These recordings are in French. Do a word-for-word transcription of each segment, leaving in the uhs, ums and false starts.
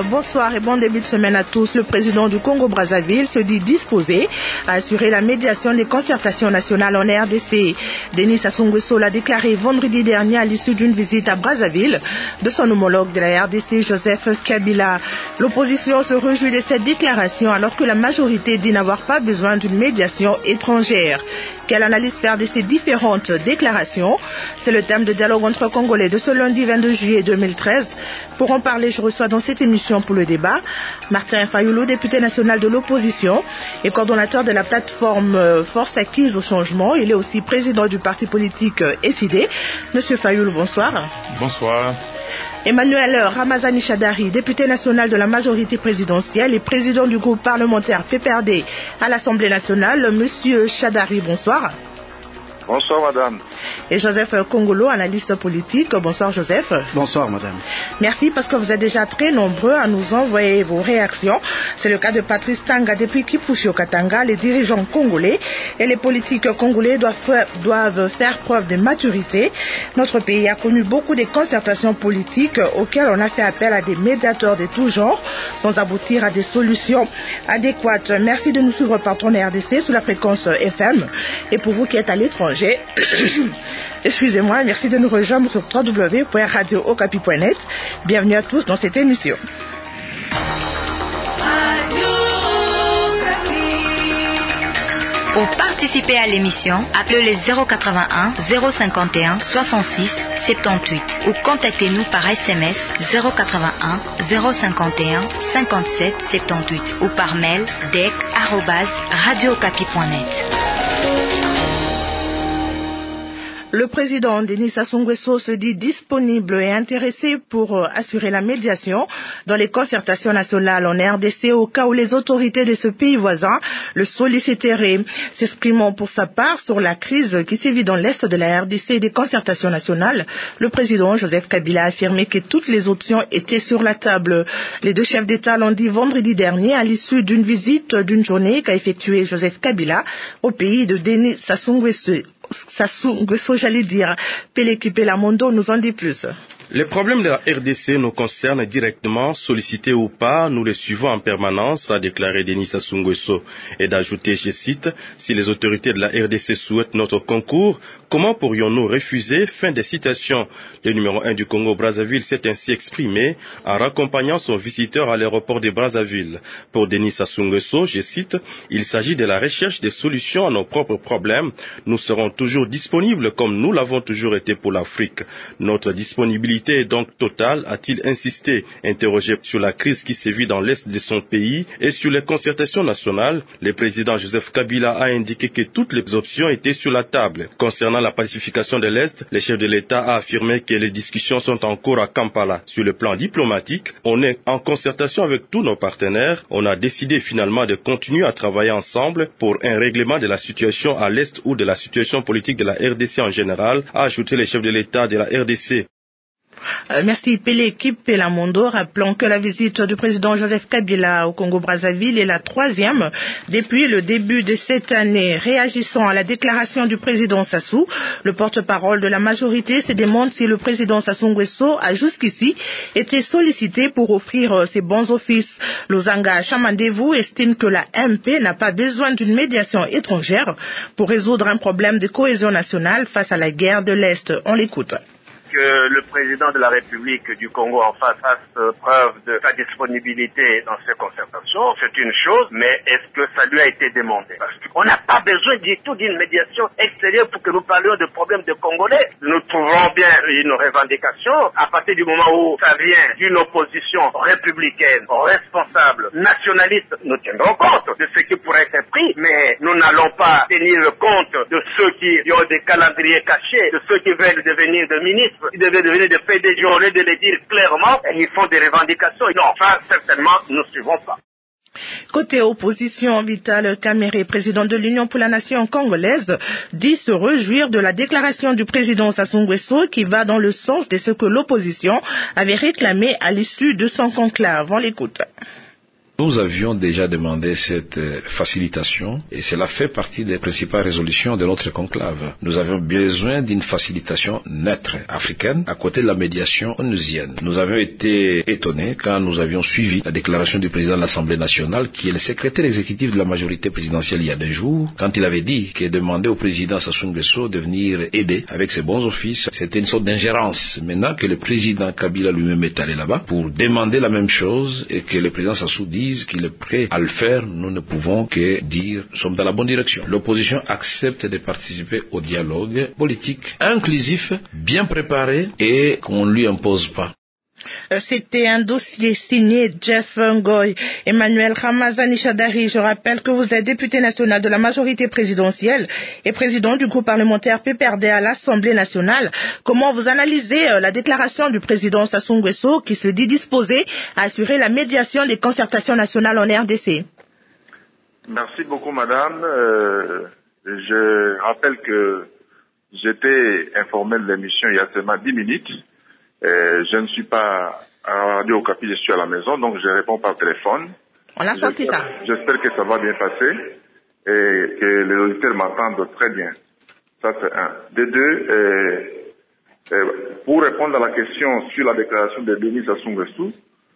bonsoir et bon début de semaine à tous. Le président du Congo-Brazzaville se dit disposé à assurer la médiation des concertations nationales en R D C. Denis Sassou Nguesso l'a déclaré vendredi dernier à l'issue d'une visite à Brazzaville de son homologue de la R D C, Joseph Kabila. L'opposition se réjouit de cette déclaration alors que la majorité dit n'avoir pas besoin d'une médiation étrangère. Quelle analyse faire de ces différentes déclarations? C'est le thème de dialogue entre Congolais de ce lundi vingt-deux juillet deux mille treize. Pour en parler, je reçois dans cette émission pour le débat Martin Fayulu, député national de l'opposition et coordonnateur de la plateforme Force Acquise au Changement. Il est aussi président du parti politique S I D. Monsieur Fayulu, bonsoir. Bonsoir. Emmanuel Ramazani Chadari, député national de la majorité présidentielle et président du groupe parlementaire P P R D à l'Assemblée nationale. Monsieur Chadari, bonsoir. Bonsoir, madame. Et Joseph Kongolo, analyste politique. Bonsoir, Joseph. Bonsoir, madame. Merci parce que vous êtes déjà très nombreux à nous envoyer vos réactions. C'est le cas de Patrice Tanga depuis Kipushi Katanga. Les dirigeants congolais et les politiques congolais doivent faire, doivent faire preuve de maturité. Notre pays a connu beaucoup de concertations politiques auxquelles on a fait appel à des médiateurs de tout genre sans aboutir à des solutions adéquates. Merci de nous suivre par ton R D C sous la fréquence F M. Et pour vous qui êtes à l'étranger, excusez-moi, merci de nous rejoindre sur w w w point radio okapi point net. Bienvenue à tous dans cette émission. Pour participer à l'émission, appelez le zéro quatre-vingt-un zéro cinquante et un soixante-six soixante-dix-huit ou contactez-nous par S M S zéro quatre-vingt-un zéro cinquante et un cinquante-sept soixante-dix-huit ou par mail d e c arobase radio okapi point net. Le président Denis Sassou Nguesso se dit disponible et intéressé pour assurer la médiation dans les concertations nationales en R D C au cas où les autorités de ce pays voisin le solliciteraient. S'exprimant pour sa part sur la crise qui sévit dans l'est de la R D C et des concertations nationales, le président Joseph Kabila a affirmé que toutes les options étaient sur la table. Les deux chefs d'État l'ont dit vendredi dernier à l'issue d'une visite d'une journée qu'a effectuée Joseph Kabila au pays de Denis Sassou Nguesso. Sassou Nguesso, j'allais dire. Peleki Pelamondo nous en dit plus. Les problèmes de la R D C nous concernent directement, sollicités ou pas, nous les suivons en permanence, a déclaré Denis Sassou Nguesso, et d'ajouter, je cite, si les autorités de la R D C souhaitent notre concours, comment pourrions-nous refuser? Fin des citations. Le numéro un du Congo-Brazzaville s'est ainsi exprimé en raccompagnant son visiteur à l'aéroport de Brazzaville. Pour Denis Sassou Nguesso, je cite, il s'agit de la recherche des solutions à nos propres problèmes. Nous serons toujours disponibles comme nous l'avons toujours été pour l'Afrique. Notre disponibilité est donc totale, a-t-il insisté. Interrogé sur la crise qui sévit dans l'est de son pays et sur les concertations nationales, le président Joseph Kabila a indiqué que toutes les options étaient sur la table. Concernant la pacification de l'Est, le chef de l'État a affirmé que les discussions sont en cours à Kampala. Sur le plan diplomatique, on est en concertation avec tous nos partenaires. On a décidé finalement de continuer à travailler ensemble pour un règlement de la situation à l'Est ou de la situation politique de la R D C en général, a ajouté le chef de l'État de la R D C. Euh, merci Peleki Pelamondo. Rappelons que la visite du président Joseph Kabila au Congo-Brazzaville est la troisième depuis le début de cette année. Réagissant à la déclaration du président Sassou, le porte-parole de la majorité se demande si le président Sassou Nguesso a jusqu'ici été sollicité pour offrir ses bons offices. Lozanga Chamandevu estime que la M P n'a pas besoin d'une médiation étrangère pour résoudre un problème de cohésion nationale face à la guerre de l'Est. On l'écoute. Que le président de la République du Congo en face fasse preuve de sa disponibilité dans ces concertations, c'est une chose, mais est-ce que ça lui a été demandé? Parce qu'on n'a pas besoin du tout d'une médiation extérieure pour que nous parlions de problèmes de Congolais. Nous trouverons bien une revendication à partir du moment où ça vient d'une opposition républicaine, responsable, nationaliste. Nous tiendrons compte de ce qui pourrait être pris, mais nous n'allons pas tenir compte de ceux qui ont des calendriers cachés, de ceux qui veulent devenir des ministres. Ils devaient devenir des P D G au lieu de les dire clairement, et ils font des revendications. Non, ça, certainement, nous ne suivons pas. Côté opposition, Vital Kamerhe, président de l'Union pour la nation congolaise, dit se réjouir de la déclaration du président Sassou Nguesso qui va dans le sens de ce que l'opposition avait réclamé à l'issue de son conclave. On l'écoute. Nous avions déjà demandé cette facilitation et cela fait partie des principales résolutions de notre conclave. Nous avions besoin d'une facilitation neutre africaine à côté de la médiation onusienne. Nous avions été étonnés quand nous avions suivi la déclaration du président de l'Assemblée nationale, qui est le secrétaire exécutif de la majorité présidentielle il y a deux jours, quand il avait dit qu'il demandait au président Sassou Nguesso de venir aider avec ses bons offices. C'était une sorte d'ingérence. Maintenant que le président Kabila lui-même est allé là-bas pour demander la même chose et que le président Sassou dise qu'il est prêt à le faire, nous ne pouvons que dire nous sommes dans la bonne direction. L'opposition accepte de participer au dialogue politique inclusif, bien préparé et qu'on ne lui impose pas. C'était un dossier signé Jeff Ngoy. Emmanuel Ramazani Shadari, je rappelle que vous êtes député national de la majorité présidentielle et président du groupe parlementaire P P R D à l'Assemblée nationale. Comment vous analysez la déclaration du président Sassou Nguesso qui se dit disposé à assurer la médiation des concertations nationales en R D C? Merci beaucoup, madame. Euh, je rappelle que j'étais informé de l'émission il y a seulement dix minutes. Euh, je ne suis pas à Radio Okapi, je suis à la maison, donc je réponds par téléphone. On a senti ça. J'espère que ça va bien passer et que les auditeurs m'entendent très bien. Ça, c'est un. De deux, euh, euh, pour répondre à la question sur la déclaration de Denis Sassou Nguesso,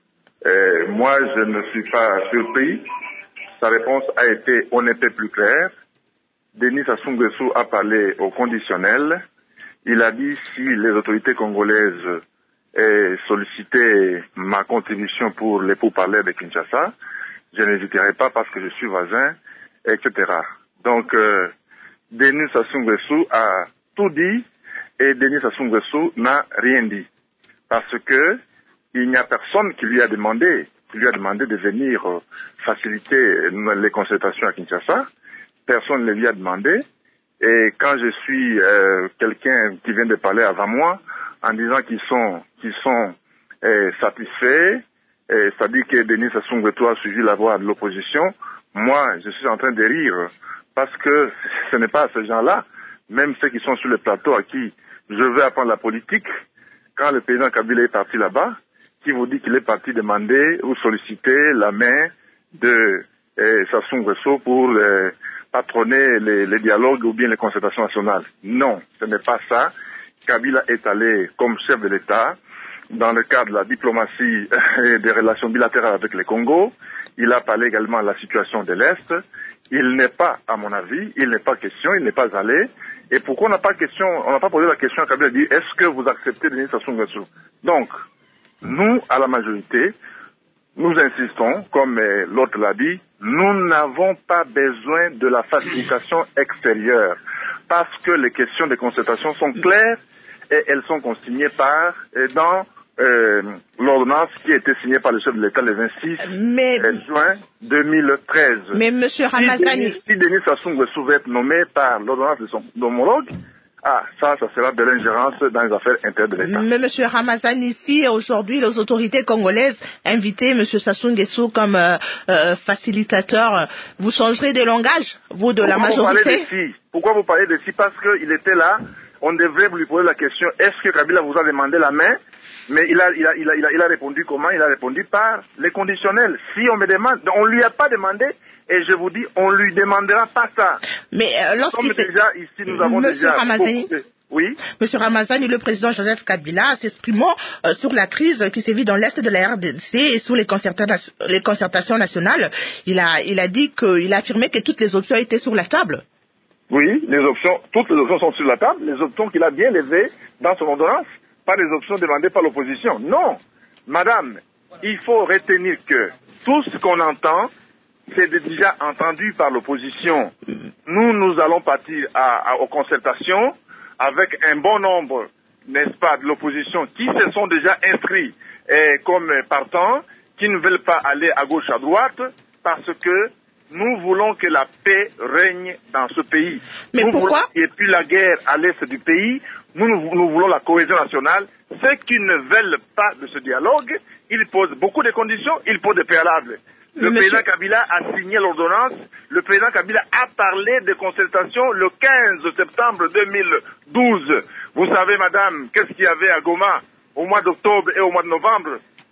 euh, moi, je ne suis pas surpris. Sa réponse a été on ne peut plus claire. Denis Sassou Nguesso a parlé au conditionnel. Il a dit si les autorités congolaises aient sollicité ma contribution pour les pourparlers de Kinshasa, je n'hésiterai pas parce que je suis voisin, et cetera. Donc, euh, Denis Sassou Nguesso a tout dit et Denis Sassou Nguesso n'a rien dit. Parce que il n'y a personne qui lui a demandé, qui lui a demandé de venir euh, faciliter les concertations à Kinshasa. Personne ne lui a demandé. Et quand je suis euh, quelqu'un qui vient de parler avant moi, en disant qu'ils sont, qu'ils sont euh, satisfaits, euh, c'est-à-dire que Denis Sassou Nguesso a suivi la voie de l'opposition, moi, je suis en train de rire, parce que ce n'est pas ces gens-là, même ceux qui sont sur le plateau à qui je veux apprendre la politique, quand le président Kabila est parti là-bas, qui vous dit qu'il est parti demander ou solliciter la main de euh, Sassou Nguesso pour euh, patronner les, les dialogues ou bien les concertations nationales. Non, ce n'est pas ça. Kabila est allé comme chef de l'État dans le cadre de la diplomatie et des relations bilatérales avec le Congo. Il a parlé également de la situation de l'Est. Il n'est pas, à mon avis, il n'est pas question, il n'est pas allé. Et pourquoi on n'a pas question, on n'a pas posé la question à Kabila de dire est-ce que vous acceptez Denis Sassou Nguesso? Donc, nous, à la majorité, nous insistons, comme euh, l'autre l'a dit, nous n'avons pas besoin de la facilitation extérieure parce que les questions de concertation sont claires et elles sont consignées par et dans euh, l'ordonnance qui a été signée par le chef de l'État le vingt-six mais, juin deux mille treize. Mais monsieur Ramazani, si Denis, si Denis Sassou Nguesso va être nommé par l'ordonnance de son homologue, ah, ça, ça sera de l'ingérence dans les affaires internes de l'État. Mais monsieur Ramazani, si aujourd'hui les autorités congolaises invitaient monsieur Sassou Nguesso comme euh, euh, facilitateur, vous changerez de langage, vous de Pourquoi la majorité? Vous parlez de si Pourquoi vous parlez de si? Parce qu'il était là, on devrait lui poser la question, est-ce que Kabila vous a demandé la main? Mais il a, il a, il a, il a, il a répondu comment? Il a répondu par les conditionnels. Si on me demande, on lui a pas demandé, et je vous dis, on lui demandera pas ça. Mais euh, lorsqu'il Comme déjà ici, nous avons Monsieur déjà Ramazani, de... Oui. Monsieur Ramazani, le président Joseph Kabila, s'exprimant euh, sur la crise qui sévit dans l'est de la R D C et sur les, concerta- les concertations nationales, il a, il a dit qu'il a affirmé que toutes les options étaient sur la table. Oui, les options, toutes les options sont sur la table, les options qu'il a bien levées dans son ordonnance, pas les options demandées par l'opposition. Non, madame, il faut retenir que tout ce qu'on entend, c'est déjà entendu par l'opposition. Nous, nous allons partir à, à, aux concertations avec un bon nombre, n'est-ce pas, de l'opposition qui se sont déjà inscrits eh, comme partants, qui ne veulent pas aller à gauche, à droite, parce que nous voulons que la paix règne dans ce pays. Mais nous pourquoi voulons qu'il n'y ait plus la guerre à l'est du pays. Nous, nous, nous voulons la cohésion nationale. Ceux qui ne veulent pas de ce dialogue, ils posent beaucoup de conditions, ils posent des préalables. Le Monsieur... président Kabila a signé l'ordonnance. Le président Kabila a parlé de concertation le quinze septembre deux mille douze. Vous savez, madame, qu'est-ce qu'il y avait à Goma au mois d'octobre et au mois de novembre?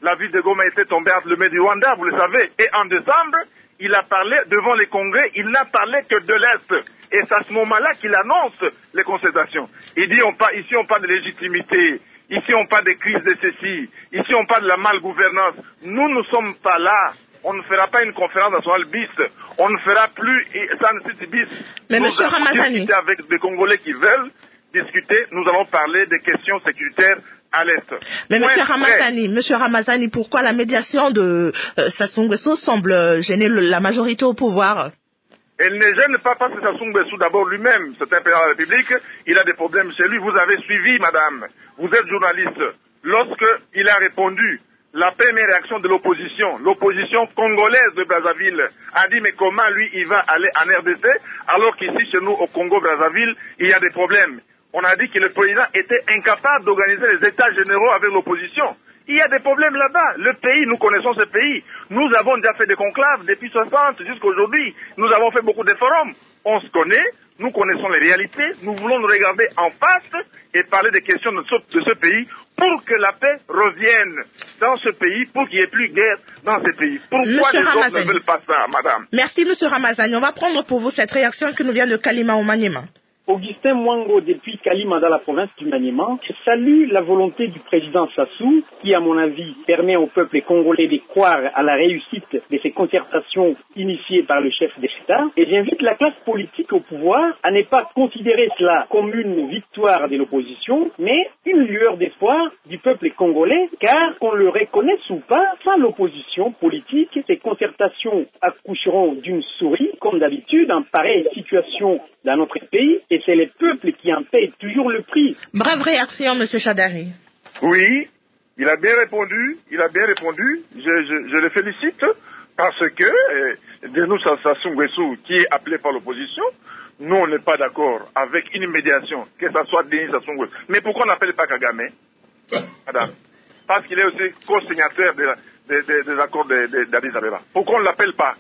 la ville de Goma était tombée entre le mains du Rwanda, vous le savez. Et en décembre, il a parlé devant les congrès, il n'a parlé que de l'Est. Et c'est à ce moment-là qu'il annonce les concertations. Il dit, on parle, ici on parle de légitimité, ici on parle des crises de ceci, ici on parle de la malgouvernance. Nous ne sommes pas là. On ne fera pas une conférence nationale bis. On ne fera plus San City bis. Mais nous monsieur allons Ramazani, discuter avec des Congolais qui veulent discuter. Nous allons parler des questions sécuritaires à l'Est. Mais Point monsieur près. Ramazani, monsieur Ramazani, pourquoi la médiation de euh, Sassou Nguesso semble gêner le, la majorité au pouvoir? Elle ne gêne pas parce que Sassou Nguesso d'abord lui-même, c'est un président de la République, il a des problèmes chez lui. Vous avez suivi, madame, vous êtes journaliste. Lorsque il a répondu, la première réaction de l'opposition, l'opposition congolaise de Brazzaville, a dit mais comment lui il va aller en R D C alors qu'ici chez nous au Congo-Brazzaville il y a des problèmes. On a dit que le président était incapable d'organiser les états généraux avec l'opposition. Il y a des problèmes là-bas. Le pays, nous connaissons ce pays. Nous avons déjà fait des conclaves depuis soixante jusqu'à aujourd'hui. Nous avons fait beaucoup de forums. On se connaît, nous connaissons les réalités. Nous voulons nous regarder en face et parler des questions de ce, de ce pays pour que la paix revienne dans ce pays, pour qu'il n'y ait plus de guerre dans ce pays. Pourquoi Monsieur les Ramazani. autres ne veulent pas ça, madame? Merci monsieur Ramazani. On va prendre pour vous cette réaction qui nous vient de Kalima au Maniema. Augustin Mwango, depuis Kalima dans la province du Maniema, salue la volonté du président Sassou, qui à mon avis permet au peuple congolais de croire à la réussite de ces concertations initiées par le chef de l'État, et j'invite la classe politique au pouvoir à ne pas considérer cela comme une victoire de l'opposition, mais une lueur d'espoir du peuple congolais, car qu'on le reconnaisse ou pas, sans l'opposition politique, ces concertations accoucheront d'une souris, comme d'habitude, en pareille situation dans notre pays, et c'est les peuples qui en payent toujours le prix. Brève réaction, monsieur Chadari. Oui, il a bien répondu, il a bien répondu, je, je, je le félicite, parce que euh, Denis Sassou Nguesso, qui est appelé par l'opposition, nous on n'est pas d'accord avec une médiation, que ce soit Denis Sassou Nguesso. Mais pourquoi on n'appelle pas Kagame, madame? Parce qu'il est aussi co-signateur de de, de, des accords d'Addis Abeba. Pourquoi on ne l'appelle pas?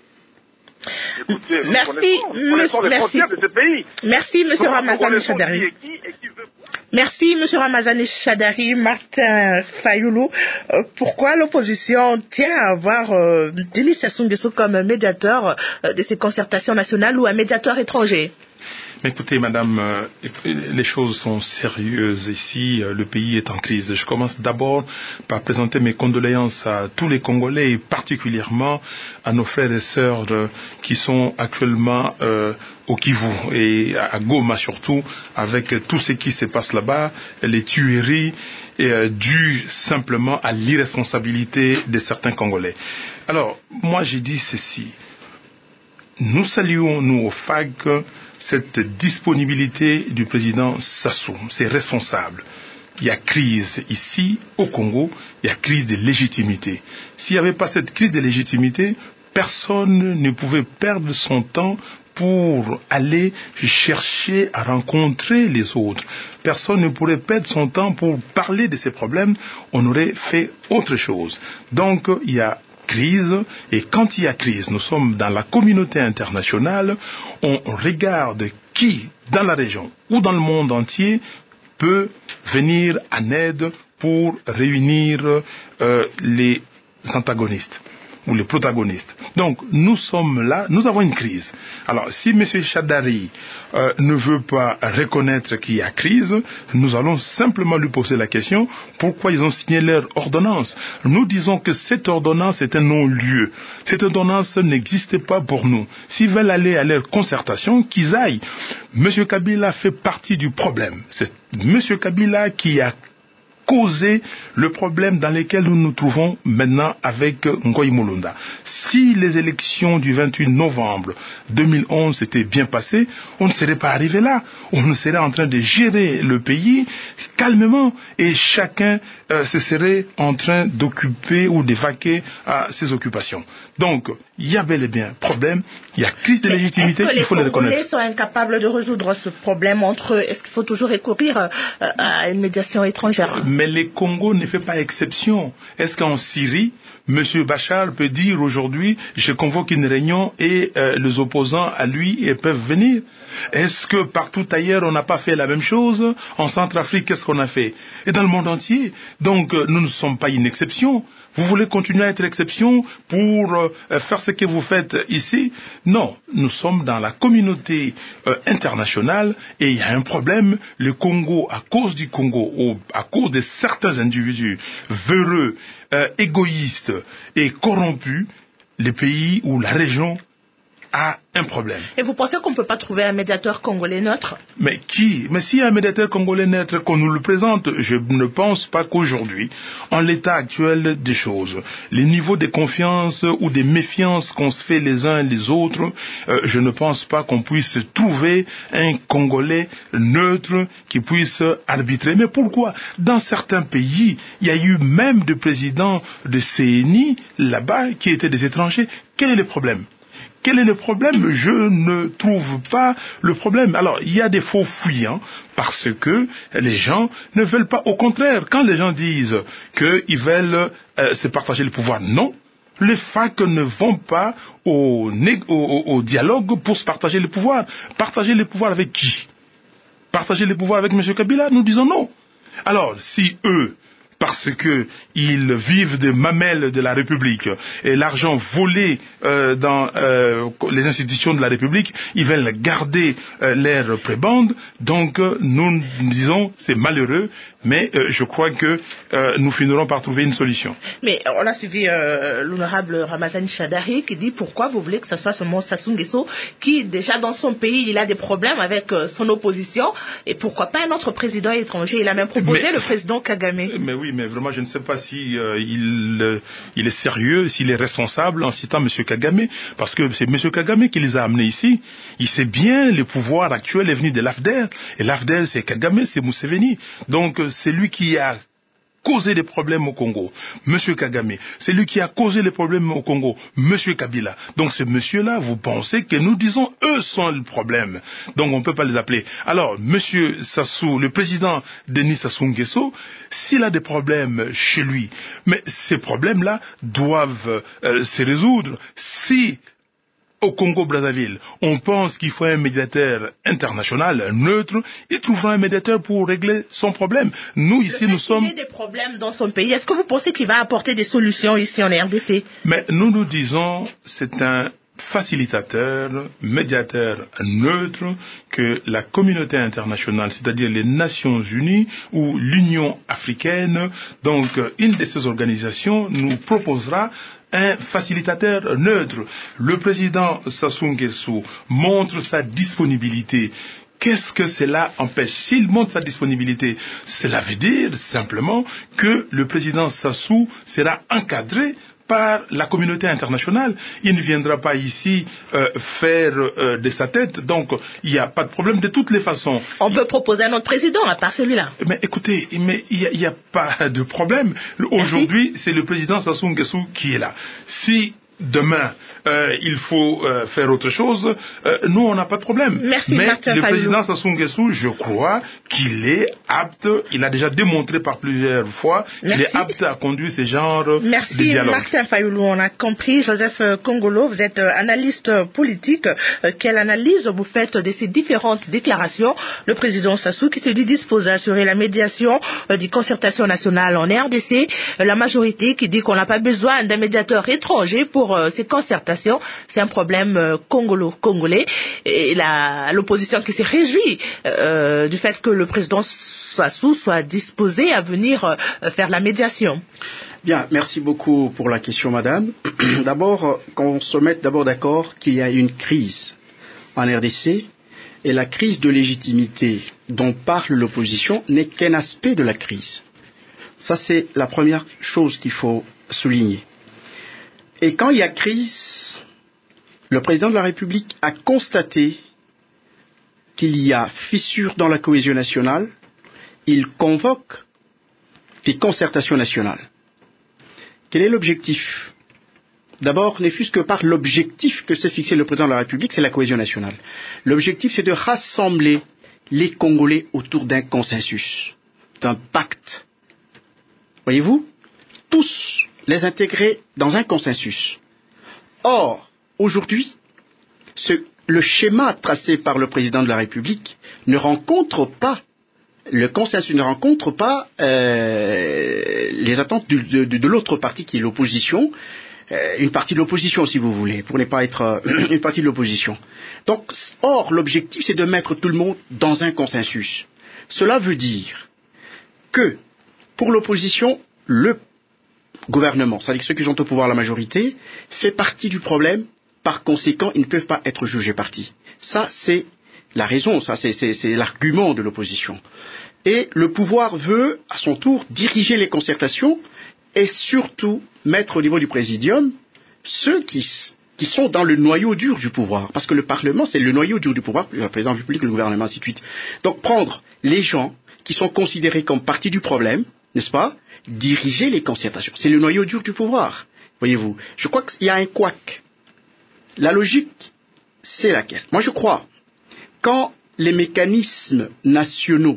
Écoutez, merci, connaissons les frontières de ce pays. Merci, monsieur Ramazani Chadari. Merci, monsieur Ramazani Chadari. Martin Fayoulou, euh, pourquoi l'opposition tient à avoir euh, Denis Sassou Nguesso comme médiateur euh, de ces concertations nationales ou un médiateur étranger? Écoutez, madame, euh, les choses sont sérieuses ici. Euh, le pays est en crise. Je commence d'abord par présenter mes condoléances à tous les Congolais et particulièrement à nos frères et sœurs euh, qui sont actuellement euh, au Kivu et à Goma surtout, avec tout ce qui se passe là-bas, les tueries euh, dues simplement à l'irresponsabilité de certains Congolais. Alors, moi j'ai dit ceci. Nous saluons, nous, au F A G, cette disponibilité du président Sassou. C'est responsable. Il y a crise ici, au Congo, il y a crise de légitimité. S'il n'y avait pas cette crise de légitimité, personne ne pouvait perdre son temps pour aller chercher à rencontrer les autres. Personne ne pourrait perdre son temps pour parler de ces problèmes. On aurait fait autre chose. Donc, il y a crise, et quand il y a crise, nous sommes dans la communauté internationale, on regarde qui, dans la région ou dans le monde entier, peut venir en aide pour réunir euh, les antagonistes ou les protagonistes. Donc, nous sommes là, nous avons une crise. Alors, si M. Chadari euh, ne veut pas reconnaître qu'il y a crise, nous allons simplement lui poser la question, pourquoi ils ont signé leur ordonnance? Nous disons que cette ordonnance est un non-lieu. Cette ordonnance n'existe pas pour nous. S'ils veulent aller à leur concertation, qu'ils aillent. M. Kabila fait partie du problème. C'est M. Kabila qui a causer le problème dans lequel nous nous trouvons maintenant avec Ngoï Mulunda. Si les élections du vingt-huit novembre deux mille onze s'étaient bien passées, on ne serait pas arrivé là. On serait en train de gérer le pays calmement et chacun euh, se serait en train d'occuper ou d'évacuer à ses occupations. Donc, il y a bel et bien problème, il y a crise de légitimité, il faut le reconnaître. Est-ce que les Congolais sont incapables de résoudre ce problème entre eux? Est-ce qu'il faut toujours recourir euh, à une médiation étrangère? Mais le Congo ne fait pas exception. Est-ce qu'en Syrie, M. Bachar peut dire aujourd'hui, je convoque une réunion et euh, les opposants à lui peuvent venir? Est-ce que partout ailleurs on n'a pas fait la même chose? En Centrafrique, qu'est-ce qu'on a fait? Et dans le monde entier. Donc euh, nous ne sommes pas une exception. Vous voulez continuer à être l'exception pour euh, faire ce que vous faites ici? Non, nous sommes dans la communauté euh, internationale et il y a un problème. Le Congo, à cause du Congo, ou à cause de certains individus véreux, euh, égoïstes et corrompus, les pays ou la région a un problème. Et vous pensez qu'on ne peut pas trouver un médiateur congolais neutre? Mais qui? Mais s'il y a un médiateur congolais neutre, qu'on nous le présente, je ne pense pas qu'aujourd'hui, en l'état actuel des choses, les niveaux de confiance ou de méfiance qu'on se fait les uns les autres, euh, je ne pense pas qu'on puisse trouver un Congolais neutre qui puisse arbitrer. Mais pourquoi? Dans certains pays, il y a eu même des présidents de C N I là-bas qui étaient des étrangers. Quel est le problème? Quel est le problème? Je ne trouve pas le problème. Alors, il y a des faux fuyants parce que les gens ne veulent pas. Au contraire, quand les gens disent qu'ils veulent euh, se partager le pouvoir, non. Les F A C ne vont pas au, au, au dialogue pour se partager le pouvoir. Partager le pouvoir avec qui? Partager le pouvoir avec M. Kabila? Nous disons non. Alors, si eux, parce que ils vivent des mamelles de la République et l'argent volé euh, dans euh, les institutions de la République, ils veulent garder euh, leur prébande. Donc euh, nous disons c'est malheureux, mais euh, je crois que euh, nous finirons par trouver une solution. Mais on a suivi euh, l'honorable Ramazani Shadari qui dit pourquoi vous voulez que ce soit seulement Sassou Nguesso qui déjà dans son pays il a des problèmes avec euh, son opposition et pourquoi pas un autre président étranger? Il a même proposé mais, le président Kagame. Mais oui, mais vraiment je ne sais pas si euh, il, euh, il est sérieux, s'il est responsable en citant M. Kagame, parce que c'est M. Kagame qui les a amenés ici. Il sait bien le pouvoir actuel est venu de l'A F D E L et l'A F D E L c'est Kagame, c'est Museveni. Donc c'est lui qui a causé des problèmes au Congo, Monsieur Kagame. C'est lui qui a causé les problèmes au Congo, Monsieur Kabila. Donc ce monsieur-là, vous pensez que nous disons eux sont le problème. Donc on ne peut pas les appeler. Alors, Monsieur Sassou, le président Denis Sassou Nguesso, s'il a des problèmes chez lui, mais ces problèmes-là doivent euh, se résoudre si au Congo-Brazzaville, on pense qu'il faut un médiateur international, neutre, il trouvera un médiateur pour régler son problème. Nous, ici, Le fait nous sommes... Il y a des problèmes dans son pays. Est-ce que vous pensez qu'il va apporter des solutions ici en R D C? Mais nous nous disons, c'est un facilitateur, médiateur neutre que la communauté internationale, c'est-à-dire les Nations Unies ou l'Union africaine, donc une de ces organisations nous proposera un facilitateur neutre. Le président Sassou Nguesso montre sa disponibilité. Qu'est-ce que cela empêche? S'il montre sa disponibilité, cela veut dire simplement que le président Sassou sera encadré par la communauté internationale. Il ne viendra pas ici euh, faire euh, de sa tête, donc il n'y a pas de problème de toutes les façons. On peut proposer un autre président à part celui-là. Mais écoutez, mais il n'y a, a pas de problème. Aujourd'hui, c'est le président Sassou Nguesso qui est là. Si demain euh, il faut euh, faire autre chose, euh, nous on n'a pas de problème. Merci, mais Martin le Fayulu. président Sassou Nguesso, je crois qu'il est apte, il a déjà démontré par plusieurs fois qu'il est apte à conduire ce genre Merci, de dialogue. Merci Martin Fayulu, on a compris. Joseph Kongolo, vous êtes analyste politique. Quelle analyse vous faites de ces différentes déclarations? Le président Sassou qui se dit disposé à assurer la médiation des concertations nationales en R D C, la majorité qui dit qu'on n'a pas besoin d'un médiateur étranger pour pour euh, ces concertations, c'est un problème euh, congolo-congolais. Et la, l'opposition qui s'est réjouie euh, du fait que le président Sassou soit disposé à venir euh, faire la médiation. Bien, merci beaucoup pour la question, madame. D'abord, qu'on se mette d'abord d'accord qu'il y a une crise en R D C, et la crise de légitimité dont parle l'opposition n'est qu'un aspect de la crise. Ça, c'est la première chose qu'il faut souligner. Et quand il y a crise, le président de la République a constaté qu'il y a fissure dans la cohésion nationale, il convoque des concertations nationales. Quel est l'objectif? D'abord, ne fût-ce que par l'objectif que s'est fixé le président de la République, c'est la cohésion nationale. L'objectif, c'est de rassembler les Congolais autour d'un consensus, d'un pacte. Voyez-vous? Tous les intégrer dans un consensus. Or, aujourd'hui, ce, le schéma tracé par le président de la République ne rencontre pas le consensus ne rencontre pas euh, les attentes de, de, de l'autre partie qui est l'opposition, euh, une partie de l'opposition si vous voulez, pour ne pas être euh, une partie de l'opposition. Donc, or, l'objectif c'est de mettre tout le monde dans un consensus. Cela veut dire que pour l'opposition, le gouvernement, c'est-à-dire ceux qui sont au pouvoir, la majorité, fait partie du problème, par conséquent, ils ne peuvent pas être jugés partis. Ça, c'est la raison, ça, c'est, c'est, c'est l'argument de l'opposition. Et le pouvoir veut, à son tour, diriger les concertations et surtout mettre au niveau du présidium ceux qui, qui sont dans le noyau dur du pouvoir. Parce que le Parlement, c'est le noyau dur du pouvoir, le président de la République, le gouvernement, ainsi de suite. Donc, prendre les gens qui sont considérés comme partie du problème, n'est-ce pas, diriger les concertations. C'est le noyau dur du pouvoir, voyez-vous. Je crois qu'il y a un couac. La logique, c'est laquelle? Moi, je crois, quand les mécanismes nationaux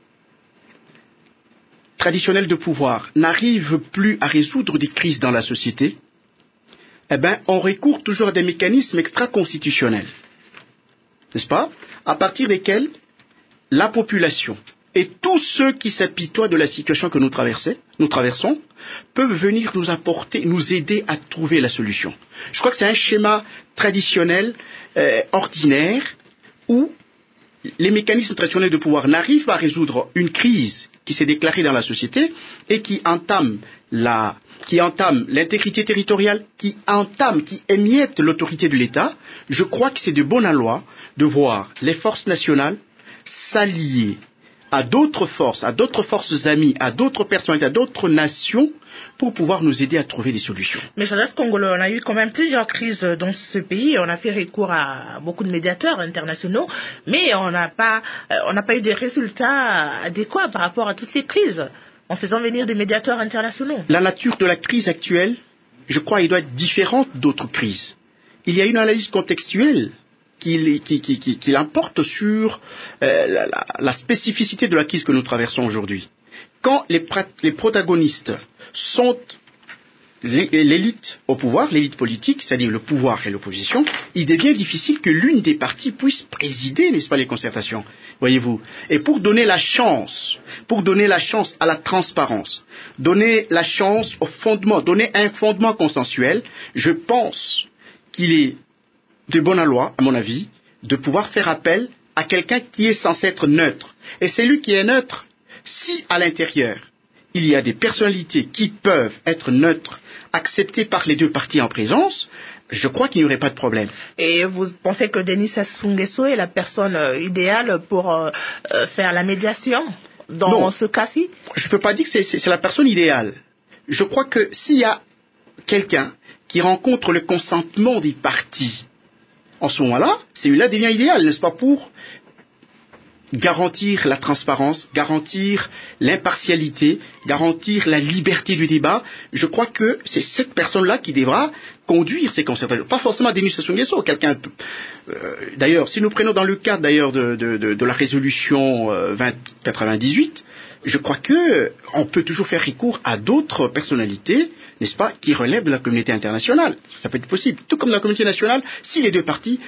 traditionnels de pouvoir n'arrivent plus à résoudre des crises dans la société, eh ben, on recourt toujours à des mécanismes extra-constitutionnels, n'est-ce pas, à partir desquels la population et tous ceux qui s'apitoient de la situation que nous traversons, nous traversons, peuvent venir nous apporter, nous aider à trouver la solution. Je crois que c'est un schéma traditionnel, euh, ordinaire, où les mécanismes traditionnels de pouvoir n'arrivent pas à résoudre une crise qui s'est déclarée dans la société et qui entame la, qui entame l'intégrité territoriale, qui entame, qui émiette l'autorité de l'État. Je crois que c'est de bon aloi de voir les forces nationales s'allier à d'autres forces, à d'autres forces amies, à d'autres personnalités, à d'autres nations, pour pouvoir nous aider à trouver des solutions. Mais Joseph Kongolo, on a eu quand même plusieurs crises dans ce pays. On a fait recours à beaucoup de médiateurs internationaux, mais on n'a pas, on n'a pas eu des résultats adéquats par rapport à toutes ces crises, en faisant venir des médiateurs internationaux. La nature de la crise actuelle, je crois, elle doit être différente d'autres crises. Il y a une analyse contextuelle qui, qui, qui, qui, qui l'emporte sur euh, la, la, la spécificité de la crise que nous traversons aujourd'hui. Quand les, les protagonistes sont l'élite au pouvoir, l'élite politique, c'est-à-dire le pouvoir et l'opposition, il devient difficile que l'une des parties puisse présider, n'est-ce pas, les concertations, voyez-vous. Et pour donner la chance, pour donner la chance à la transparence, donner la chance au fondement, donner un fondement consensuel, je pense qu'il est de bonne loi, à mon avis, de pouvoir faire appel à quelqu'un qui est censé être neutre. Et c'est lui qui est neutre. Si à l'intérieur, il y a des personnalités qui peuvent être neutres, acceptées par les deux parties en présence, je crois qu'il n'y aurait pas de problème. Et vous pensez que Denis Sassou Nguesso est la personne euh, idéale pour euh, euh, faire la médiation dans non, ce cas-ci? Je ne peux pas dire que c'est, c'est, c'est la personne idéale. Je crois que s'il y a quelqu'un qui rencontre le consentement des parties, en ce moment-là, celui-là devient idéal, n'est-ce pas, pour garantir la transparence, garantir l'impartialité, garantir la liberté du débat. Je crois que c'est cette personne-là qui devra conduire ces concertations. Pas forcément Denis Sassou Nguesso, quelqu'un. Euh, d'ailleurs, si nous prenons dans le cadre d'ailleurs de, de, de, de la résolution euh, vingt quatre-vingt-dix-huit, je crois que on peut toujours faire recours à d'autres personnalités, n'est-ce pas, qui relèvent de la communauté internationale. Ça peut être possible. Tout comme la communauté nationale, si les deux parties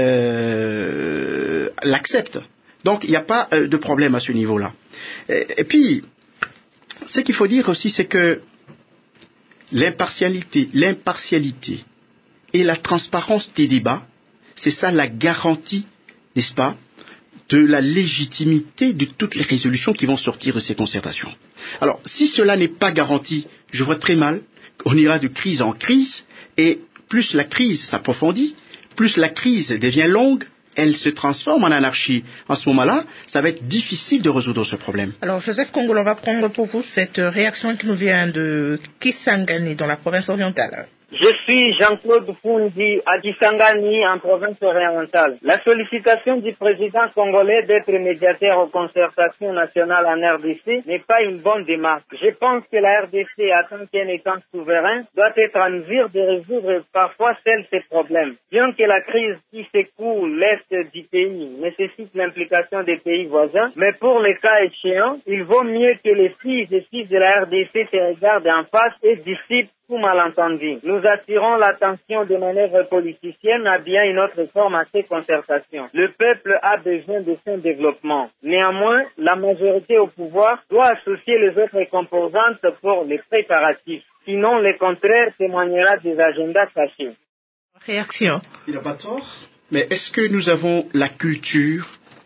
euh, l'acceptent. Donc, il n'y a pas euh, de problème à ce niveau-là. Et, et puis, ce qu'il faut dire aussi, c'est que l'impartialité, l'impartialité et la transparence des débats, c'est ça la garantie, n'est-ce pas, de la légitimité de toutes les résolutions qui vont sortir de ces concertations. Alors, si cela n'est pas garanti, je vois très mal qu'on ira de crise en crise, et plus la crise s'approfondit, plus la crise devient longue, elle se transforme en anarchie. En ce moment-là, ça va être difficile de résoudre ce problème. Alors, Joseph Kongolo, on va prendre pour vous cette réaction qui nous vient de Kisangani, dans la province orientale. Je suis Jean-Claude Fundi à Kisangani, en province orientale. La sollicitation du président congolais d'être médiateur aux concertations nationales en R D C n'est pas une bonne démarche. Je pense que la R D C, en tant qu'un État souverain, doit être en mesure de résoudre parfois seuls ses problèmes. Bien que la crise qui secoue l'Est du pays nécessite l'implication des pays voisins, mais pour les cas échéants, il vaut mieux que les filles et fils de la R D C se regardent en face et dissipent tout malentendu. Nous attirons l'attention des manœuvres politiciennes à bien une autre forme à ces concertations. Le peuple a besoin de son développement. Néanmoins, la majorité au pouvoir doit associer les autres composantes pour les préparatifs. Sinon, le contraire témoignera des agendas cachés. Réaction. Il n'a pas tort, mais est-ce que nous avons la culture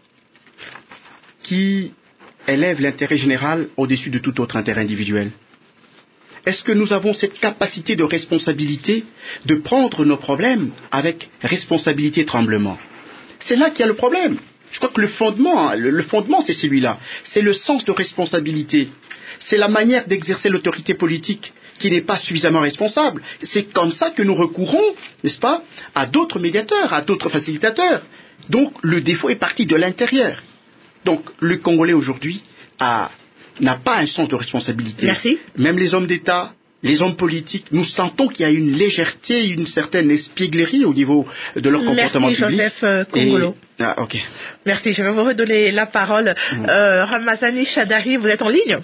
qui élève l'intérêt général au-dessus de tout autre intérêt individuel? Est-ce que nous avons cette capacité de responsabilité de prendre nos problèmes avec responsabilité et tremblement? C'est là qu'il y a le problème. Je crois que le fondement, le fondement, c'est celui-là. C'est le sens de responsabilité. C'est la manière d'exercer l'autorité politique qui n'est pas suffisamment responsable. C'est comme ça que nous recourons, n'est-ce pas, à d'autres médiateurs, à d'autres facilitateurs. Donc, le défaut est parti de l'intérieur. Donc, le Congolais aujourd'hui a... n'a pas un sens de responsabilité. Merci. Même les hommes d'État, les hommes politiques, nous sentons qu'il y a une légèreté, une certaine espièglerie au niveau de leur comportement Merci, public. Joseph euh, Kongolo. Et... Ah, ok. Merci, je vais vous redonner la parole. Mmh. Euh, Ramazani Chadari, vous êtes en ligne?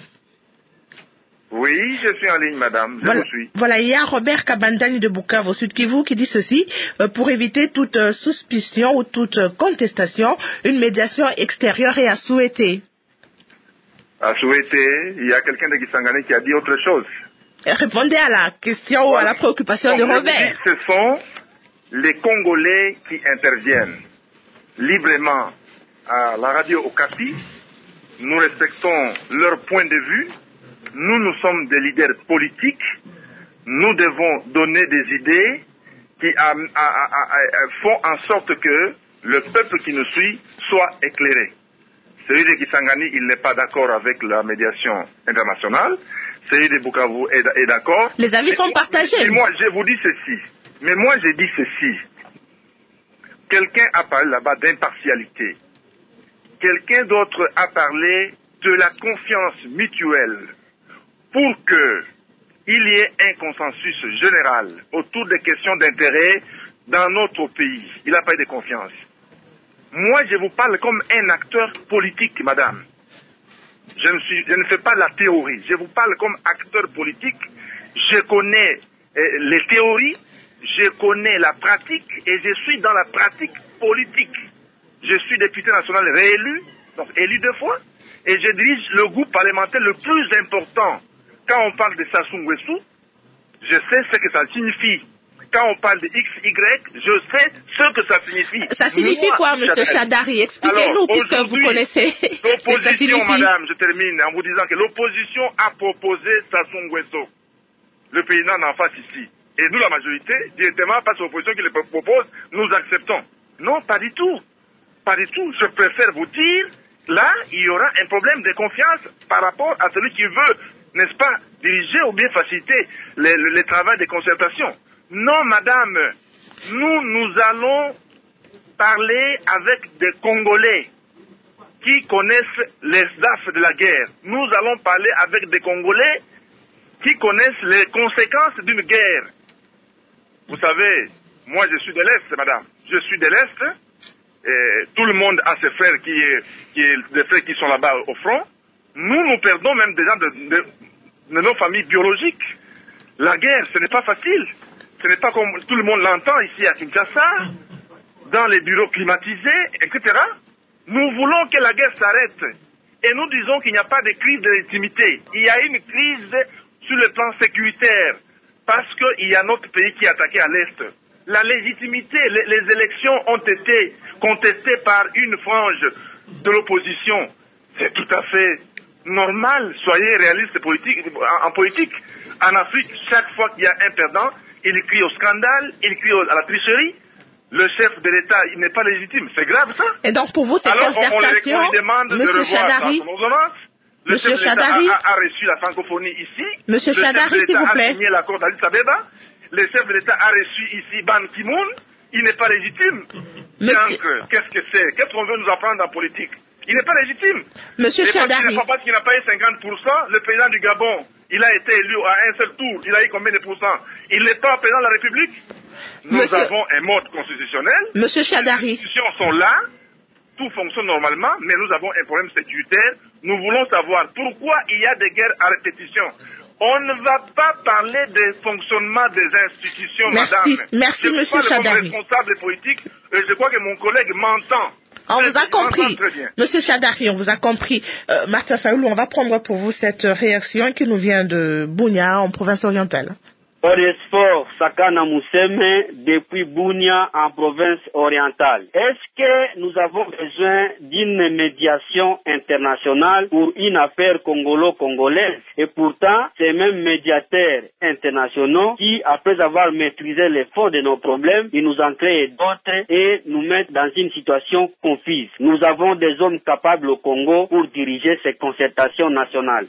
Oui, je suis en ligne, madame. Je voilà, vous suis. Voilà, il y a Robert Kabandani de Bukavu, au Sud Kivu, qui dit ceci. Euh, pour éviter toute euh, suspicion ou toute euh, contestation, une médiation extérieure est à souhaiter. À souhaiter, il y a quelqu'un de Kisangani qui a dit autre chose. Répondez à la question voilà. ou à la préoccupation Donc, de Robert. Dis, ce sont les Congolais qui interviennent librement à la radio Okapi. Nous respectons leur point de vue. Nous, nous sommes des leaders politiques. Nous devons donner des idées qui a, a, a, a, font en sorte que le peuple qui nous suit soit éclairé. Celui de Kisangani, il n'est pas d'accord avec la médiation internationale. Celui de Bukavu est, est d'accord. Les avis sont partagés. Et moi, je vous dis ceci. Mais moi, je dis ceci. Quelqu'un a parlé là-bas d'impartialité. Quelqu'un d'autre a parlé de la confiance mutuelle pour que il y ait un consensus général autour des questions d'intérêt dans notre pays. Il n'a pas eu de confiance. Moi, je vous parle comme un acteur politique, madame. Je ne, suis, je ne fais pas la théorie. Je vous parle comme acteur politique. Je connais euh, les théories, je connais la pratique et je suis dans la pratique politique. Je suis député national réélu, donc élu deux fois, et je dirige le groupe parlementaire le plus important. Quand on parle de Sassou Nguesso, je sais ce que ça signifie. Quand on parle de X Y, je sais ce que ça signifie. Ça signifie Moi, quoi, M. Chadari? Expliquez-nous, puisque vous connaissez. L'opposition, madame, je termine en vous disant que l'opposition a proposé Sassou Nguesso. Le président en face ici. Et nous, la majorité, directement, parce que l'opposition qui le propose, nous acceptons. Non, pas du tout. Pas du tout. Je préfère vous dire, là, il y aura un problème de confiance par rapport à celui qui veut, n'est-ce pas, diriger ou bien faciliter le, le, le travail de concertation. Non, madame, nous, nous allons parler avec des Congolais qui connaissent les affres de la guerre. Nous allons parler avec des Congolais qui connaissent les conséquences d'une guerre. Vous savez, moi je suis de l'Est, madame. Je suis de l'Est. Et tout le monde a ses frères qui, qui, des frères qui sont là-bas au front. Nous, nous perdons même des gens de, de, de nos familles biologiques. La guerre, ce n'est pas facile. Ce n'est pas comme tout le monde l'entend ici à Kinshasa, dans les bureaux climatisés, et cetera. Nous voulons que la guerre s'arrête. Et nous disons qu'il n'y a pas de crise de légitimité. Il y a une crise sur le plan sécuritaire. Parce qu'il y a notre pays qui est attaqué à l'Est. La légitimité, les, les élections ont été contestées par une frange de l'opposition. C'est tout à fait normal. Soyez réalistes politique, en, en politique. En Afrique, chaque fois qu'il y a un perdant, il crie au scandale, il crie à la tricherie. Le chef de l'État, il n'est pas légitime. C'est grave, ça. Et donc, pour vous, cette Alors, concertation, on, on, on demande de Monsieur revoir Chadari, son ordonnance. Le Monsieur chef de l'État Chadari, a, a, a reçu la francophonie ici. Monsieur Chadari, s'il vous plaît. A signé l'accord d'Addis Abeba. Le chef de l'État a reçu ici Ban Ki-moon. Il n'est pas légitime. Monsieur... Donc, qu'est-ce que c'est? Qu'est-ce qu'on veut nous apprendre en politique? Il n'est pas légitime. Monsieur Et Chadari. Parce qu'il n'a pas eu cinquante pour cent, le président du Gabon, il a été élu à un seul tour. Il a eu combien de pourcents? Il n'est pas président de la République. Nous Monsieur... avons un mode constitutionnel. Monsieur Chadari. Les institutions sont là. Tout fonctionne normalement, mais nous avons un problème sécuritaire. Nous voulons savoir pourquoi il y a des guerres à répétition. On ne va pas parler des fonctionnements des institutions, merci, madame. Merci, je monsieur Chadari. Je suis responsable politique et je crois que mon collègue m'entend. On vous a compris. Monsieur Chadari, on vous a compris. Euh, Martin Fayoulou, on va prendre pour vous cette réaction qui nous vient de Bunia, en province orientale. Oresfor Sakana Mousseme depuis Bunia en province orientale. Est-ce que nous avons besoin d'une médiation internationale pour une affaire congolo-congolaise? Et pourtant, ces mêmes médiateurs internationaux qui, après avoir maîtrisé les fonds de nos problèmes, ils nous en créent d'autres et nous mettent dans une situation confuse. Nous avons des hommes capables au Congo pour diriger ces concertations nationales.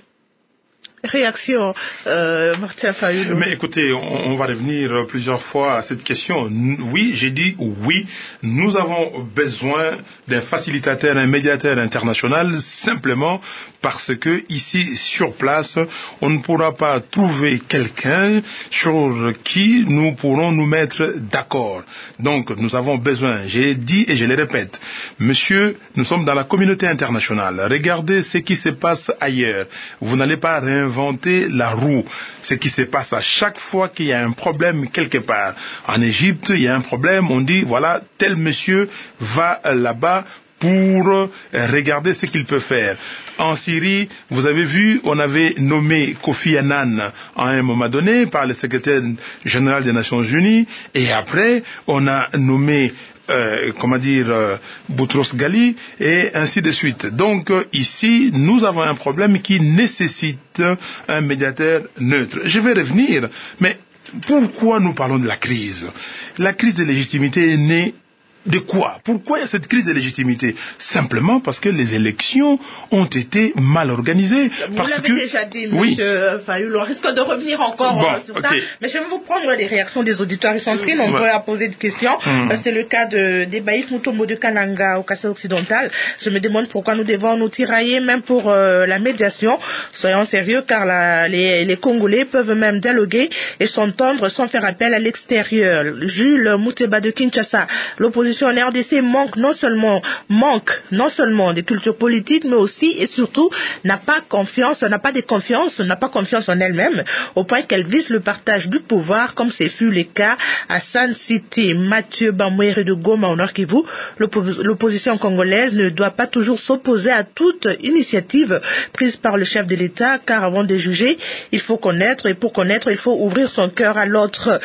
Réaction, euh, Martin Fayoulou. Mais écoutez, on, on va revenir plusieurs fois à cette question. Oui, j'ai dit oui, nous avons besoin d'un facilitateur, un médiateur international, simplement parce que ici, sur place, on ne pourra pas trouver quelqu'un sur qui nous pourrons nous mettre d'accord. Donc, nous avons besoin, j'ai dit et je le répète, monsieur, nous sommes dans la communauté internationale. Regardez ce qui se passe ailleurs. Vous n'allez pas réinventer la roue. Ce qui se passe à chaque fois qu'il y a un problème quelque part. En Égypte, il y a un problème, on dit, voilà, tel monsieur va là-bas pour regarder ce qu'il peut faire. En Syrie, vous avez vu, on avait nommé Kofi Annan à un moment donné par le secrétaire général des Nations Unies, et après, on a nommé Euh, comment dire, euh, Boutros Ghali, et ainsi de suite. Donc, euh, ici, nous avons un problème qui nécessite un médiateur neutre. Je vais revenir, mais pourquoi nous parlons de la crise? La crise de légitimité est née de quoi? Pourquoi il y a cette crise de légitimité? Simplement parce que les élections ont été mal organisées. Vous parce l'avez que... déjà dit, oui. monsieur Fayoulou. On risque de revenir encore bon, euh, sur okay. ça. Mais je vais vous prendre les réactions des auditeurs. Ils sont très nombreux ouais. à poser des questions. Mmh. Euh, c'est le cas de Debaïf Mutombo de Kananga au Kassai occidental. Je me demande pourquoi nous devons nous tirailler même pour euh, la médiation. Soyons sérieux, car la, les, les Congolais peuvent même dialoguer et s'entendre sans faire appel à l'extérieur. Jules Mouteba de Kinshasa, l'opposition en R D C manque non seulement manque non seulement de culture politique, mais aussi et surtout n'a pas confiance, n'a pas de confiance, n'a pas confiance en elle-même, au point qu'elle vise le partage du pouvoir, comme ce fut le cas à San City. Mathieu Bamouere de Goma au Nord Kivu, l'opposition congolaise ne doit pas toujours s'opposer à toute initiative prise par le chef de l'État, car avant de juger, il faut connaître, et pour connaître, il faut ouvrir son cœur à l'autre.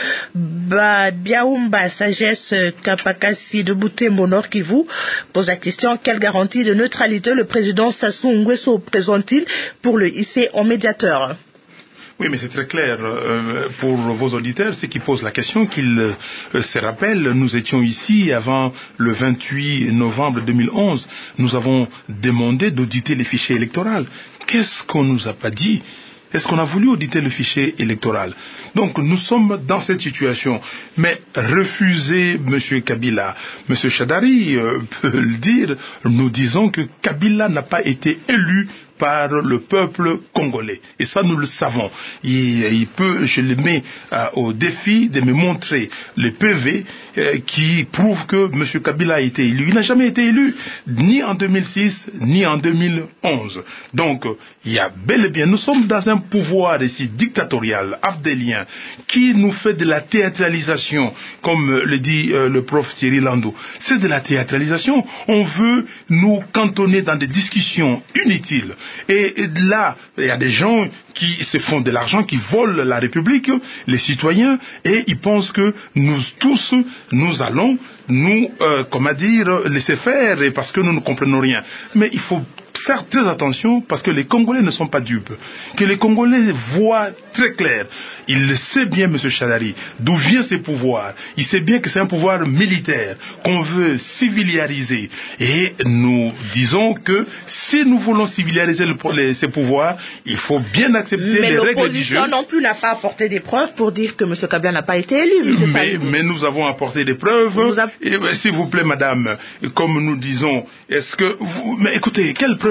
Ba Biaoumba Sagesse Kapakasi de Butembo Nord Kivu pose la question: quelle garantie de neutralité le président Sassou Nguesso présente-t-il pour le hisser en médiateur? Oui, mais c'est très clair euh, pour vos auditeurs, ceux qui posent la question, qu'ils euh, se rappellent, nous étions ici avant le vingt-huit novembre deux mille onze, nous avons demandé d'auditer les fichiers électoraux. Qu'est-ce qu'on nous a pas dit? Est-ce qu'on a voulu auditer le fichier électoral? Donc nous sommes dans cette situation. Mais refuser M. Kabila, M. Chadari euh, peut le dire, nous disons que Kabila n'a pas été élu par le peuple congolais. Et ça, nous le savons. Il, il peut, je le mets euh, au défi de me montrer le P V euh, qui prouve que M. Kabila a été élu. Il n'a jamais été élu, ni en deux mille six, ni en deux mille onze. Donc, il y a bel et bien, nous sommes dans un pouvoir ici dictatorial, afdélien, qui nous fait de la théâtralisation, comme le dit euh, le prof Thierry Landau. C'est de la théâtralisation. On veut nous cantonner dans des discussions inutiles. Et, et là, il y a des gens qui se font de l'argent, qui volent la République, les citoyens, et ils pensent que nous tous, nous allons nous, euh, comment dire, laisser faire, et parce que nous ne comprenons rien. Mais il faut faire très attention, parce que les Congolais ne sont pas dupes. Que les Congolais voient très clair. Il le sait bien, M. Chadari, d'où vient ce pouvoir. Il sait bien que c'est un pouvoir militaire qu'on veut civilariser. Et nous disons que si nous voulons civilariser le, les, ces pouvoirs, il faut bien accepter mais les règles du jeu. Mais l'opposition non plus n'a pas apporté des preuves pour dire que M. Kabila n'a pas été élu. Mais, mais nous avons apporté des preuves. A... Et, s'il vous plaît, madame, comme nous disons, est-ce que vous... Mais écoutez, quelles preuves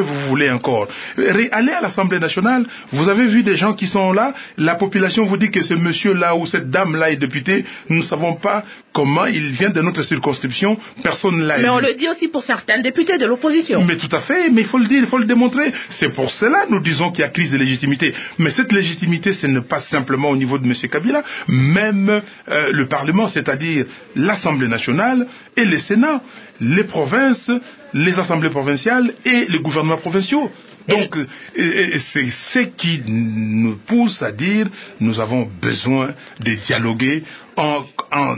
vous voulez encore? Allez à l'Assemblée nationale, vous avez vu des gens qui sont là, la population vous dit que ce monsieur-là ou cette dame-là est député, nous ne savons pas comment il vient de notre circonscription, personne l'a Mais élu. on le dit aussi pour certains députés de l'opposition. Mais tout à fait, mais il faut le dire, il faut le démontrer. C'est pour cela que nous disons qu'il y a crise de légitimité. Mais cette légitimité, ce n'est pas simplement au niveau de M. Kabila, même euh, le Parlement, c'est-à-dire l'Assemblée nationale et le Sénat, les provinces, les assemblées provinciales et les gouvernements provinciaux. Donc, et, c'est ce qui nous pousse à dire nous avons besoin de dialoguer en, en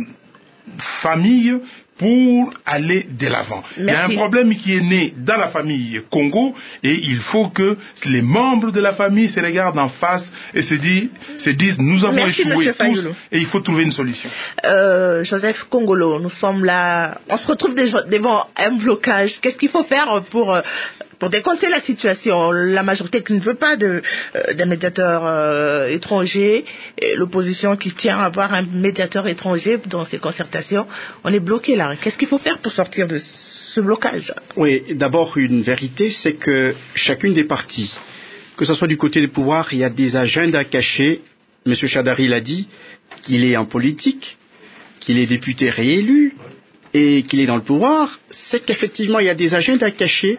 famille pour aller de l'avant. Il y a un problème qui est né dans la famille Congo et il faut que les membres de la famille se regardent en face et se disent, se disent nous avons Merci, échoué tous et il faut trouver une solution. Euh, Joseph Kongolo, nous sommes là, on se retrouve devant un blocage. Qu'est-ce qu'il faut faire pour... Pour décompter la situation, la majorité qui ne veut pas de, euh, d'un médiateur euh, étranger, et l'opposition qui tient à avoir un médiateur étranger dans ces concertations, on est bloqué là. Qu'est-ce qu'il faut faire pour sortir de ce blocage? Oui, d'abord une vérité, c'est que chacune des parties, que ce soit du côté du pouvoir, il y a des agendas cachés. Monsieur Chadari l'a dit, qu'il est en politique, qu'il est député réélu et qu'il est dans le pouvoir, c'est qu'effectivement il y a des agendas cachés.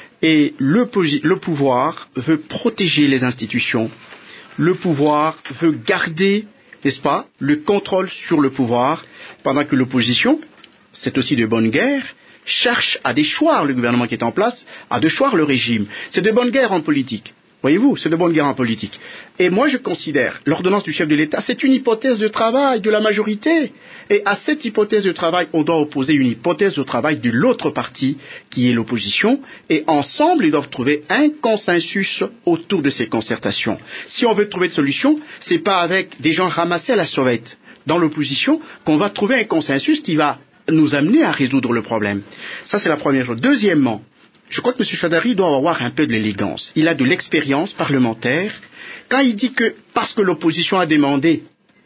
Et le, le pouvoir veut protéger les institutions. Le pouvoir veut garder, n'est-ce pas, le contrôle sur le pouvoir, pendant que l'opposition, c'est aussi de bonne guerre, cherche à déchoir le gouvernement qui est en place, à déchoir le régime. C'est de bonne guerre en politique. Voyez-vous, c'est de bonne guerre en politique. Et moi, je considère l'ordonnance du chef de l'État, c'est une hypothèse de travail de la majorité. Et à cette hypothèse de travail, on doit opposer une hypothèse de travail de l'autre parti, qui est l'opposition. Et ensemble, ils doivent trouver un consensus autour de ces concertations. Si on veut trouver de solutions, c'est pas avec des gens ramassés à la sauvette dans l'opposition qu'on va trouver un consensus qui va nous amener à résoudre le problème. Ça, c'est la première chose. Deuxièmement, je crois que M. Chadari doit avoir un peu de l'élégance. Il a de l'expérience parlementaire. Quand il dit que parce que l'opposition a demandé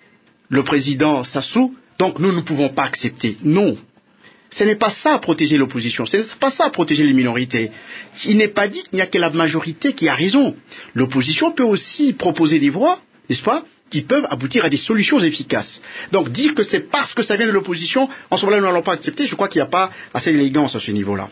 le président Sassou, donc nous ne pouvons pas accepter. Non. Ce n'est pas ça protéger l'opposition. Ce n'est pas ça protéger les minorités. Il n'est pas dit qu'il n'y a que la majorité qui a raison. L'opposition peut aussi proposer des voies, n'est-ce pas, qui peuvent aboutir à des solutions efficaces. Donc dire que c'est parce que ça vient de l'opposition, en ce moment-là nous n'allons pas accepter, je crois qu'il n'y a pas assez d'élégance à ce niveau-là.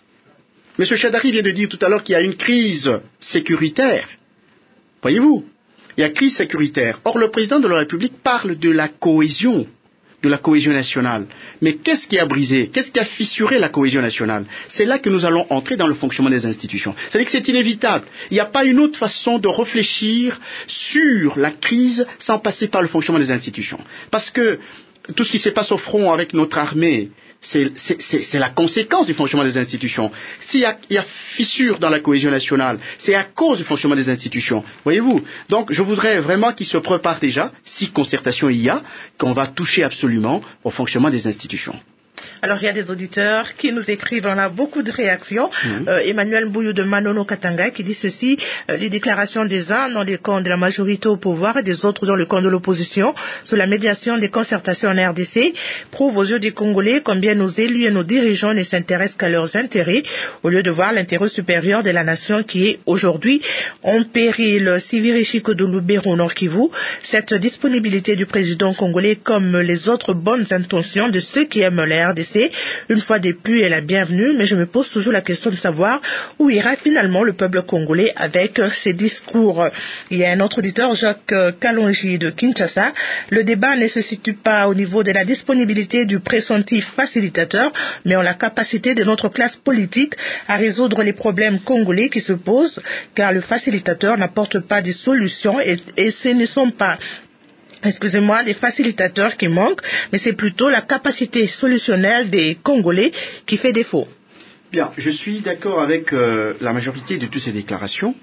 M. Chadari vient de dire tout à l'heure qu'il y a une crise sécuritaire. Voyez-vous, il y a crise sécuritaire. Or, le président de la République parle de la cohésion, de la cohésion nationale. Mais qu'est-ce qui a brisé? Qu'est-ce qui a fissuré la cohésion nationale? C'est là que nous allons entrer dans le fonctionnement des institutions. C'est-à-dire que c'est inévitable. Il n'y a pas une autre façon de réfléchir sur la crise sans passer par le fonctionnement des institutions. Parce que tout ce qui se passe au front avec notre armée, C'est, c'est, c'est, c'est la conséquence du fonctionnement des institutions. S'il y a, il y a fissure dans la cohésion nationale, c'est à cause du fonctionnement des institutions. Voyez-vous? Donc, je voudrais vraiment qu'ils se préparent déjà, si concertation il y a, qu'on va toucher absolument au fonctionnement des institutions. Alors, il y a des auditeurs qui nous écrivent, on a beaucoup de réactions. Mmh. Euh, Emmanuel Bouyou de Manono Katanga qui dit ceci, euh, les déclarations des uns dans les camps de la majorité au pouvoir et des autres dans le camp de l'opposition sur la médiation des concertations en R D C prouvent aux yeux des Congolais combien nos élus et nos dirigeants ne s'intéressent qu'à leurs intérêts au lieu de voir l'intérêt supérieur de la nation qui est aujourd'hui en péril. Siviri de Lubero Nord Kivu, cette disponibilité du président congolais comme les autres bonnes intentions de ceux qui aiment la R D C, une fois de plus est la bienvenue, mais je me pose toujours la question de savoir où ira finalement le peuple congolais avec ces discours. Il y a un autre auditeur, Jacques Kalonji de Kinshasa. Le débat ne se situe pas au niveau de la disponibilité du pressenti facilitateur, mais en la capacité de notre classe politique à résoudre les problèmes congolais qui se posent, car le facilitateur n'apporte pas des solutions et, et ce ne sont pas excusez-moi, des facilitateurs qui manquent, mais c'est plutôt la capacité solutionnelle des Congolais qui fait défaut. Bien, je suis d'accord avec euh, la majorité de toutes ces déclarations.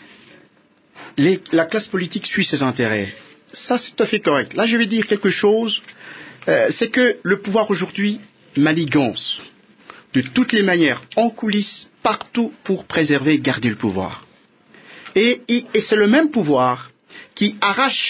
Les, la classe politique suit ses intérêts. Ça, c'est tout à fait correct. Là, je vais dire quelque chose. Euh, c'est que le pouvoir aujourd'hui manigance de toutes les manières, en coulisses, partout pour préserver et garder le pouvoir. Et, et, et c'est le même pouvoir qui arrache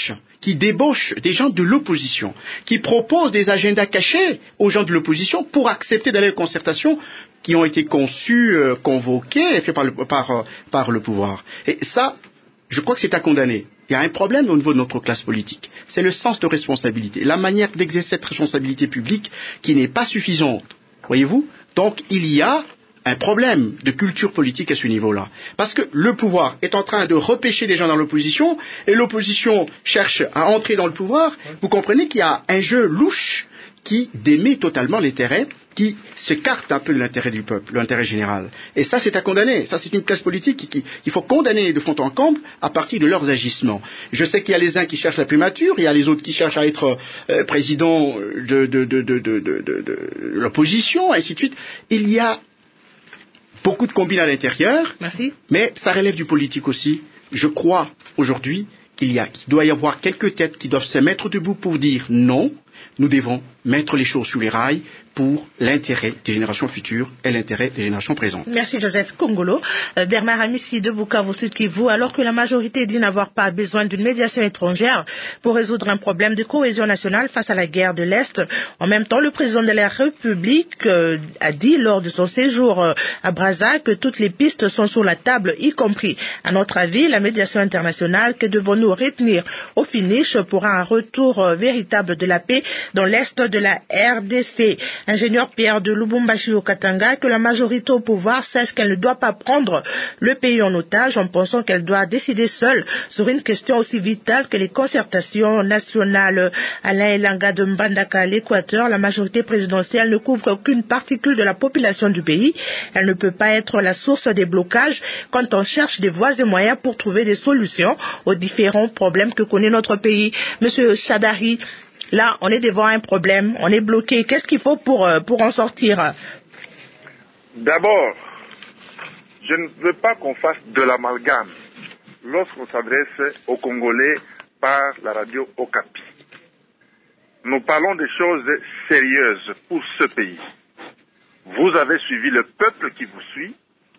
qui débauche des gens de l'opposition, qui propose des agendas cachés aux gens de l'opposition pour accepter d'aller aux concertations qui ont été conçues, euh, convoquées et faites par le, par, euh, par le pouvoir. Et ça, je crois que c'est à condamner. Il y a un problème au niveau de notre classe politique. C'est le sens de responsabilité, la manière d'exercer cette responsabilité publique qui n'est pas suffisante. Voyez-vous? Donc, il y a un problème de culture politique à ce niveau-là. Parce que le pouvoir est en train de repêcher des gens dans l'opposition, et l'opposition cherche à entrer dans le pouvoir. Vous comprenez qu'il y a un jeu louche qui démet totalement l'intérêt, qui s'écarte un peu de l'intérêt du peuple, l'intérêt général. Et ça, c'est à condamner. Ça, c'est une classe politique qu'il qui, qui faut condamner de fond en comble à partir de leurs agissements. Je sais qu'il y a les uns qui cherchent la primature, il y a les autres qui cherchent à être euh, président de, de, de, de, de, de, de, de l'opposition, ainsi de suite. Il y a beaucoup de combines à l'intérieur, Merci. Mais ça relève du politique aussi. Je crois aujourd'hui qu'il y a, qu'il doit y avoir quelques têtes qui doivent se mettre debout pour dire non, nous devons mettre les choses sur les rails pour l'intérêt des générations futures et l'intérêt des générations présentes. Merci Joseph Kongolo. Euh, Bernard Amissi de Bukavu Sud Kivu, alors que la majorité dit n'avoir pas besoin d'une médiation étrangère pour résoudre un problème de cohésion nationale face à la guerre de l'Est, en même temps le président de la République euh, a dit lors de son séjour euh, à Brazza que toutes les pistes sont sur la table, y compris, à notre avis, la médiation internationale. Que devons-nous retenir au finish pour un retour euh, véritable de la paix dans l'Est de la R D C? Ingénieur Pierre de Lubumbashi au Katanga, que la majorité au pouvoir sache qu'elle ne doit pas prendre le pays en otage en pensant qu'elle doit décider seule sur une question aussi vitale que les concertations nationales. Alain Elanga de Mbandaka à l'Équateur, la majorité présidentielle ne couvre aucune particule de la population du pays. Elle ne peut pas être la source des blocages quand on cherche des voies et moyens pour trouver des solutions aux différents problèmes que connaît notre pays. Monsieur Chadari, là, on est devant un problème, on est bloqué. Qu'est-ce qu'il faut pour, pour en sortir? D'abord, je ne veux pas qu'on fasse de l'amalgame lorsqu'on s'adresse aux Congolais par la radio Okapi. Nous parlons des choses sérieuses pour ce pays. Vous avez suivi le peuple qui vous suit.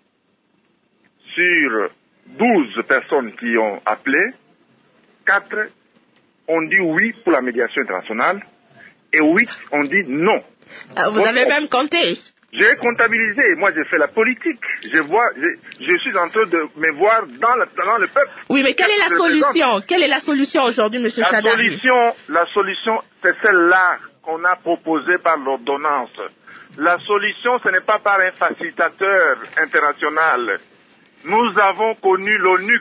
Sur douze personnes qui ont appelé, quatre on dit oui pour la médiation internationale et huit on dit non. Ah, vous avez même compté? J'ai comptabilisé, moi j'ai fait la politique. Je vois, je, je suis en train de me voir dans le, dans le peuple. Oui, mais quelle est la solution? Quelle est la solution aujourd'hui, Monsieur La Chadari? solution, la solution, c'est celle-là qu'on a proposée par l'ordonnance. La solution, ce n'est pas par un facilitateur international. Nous avons connu l'ONUC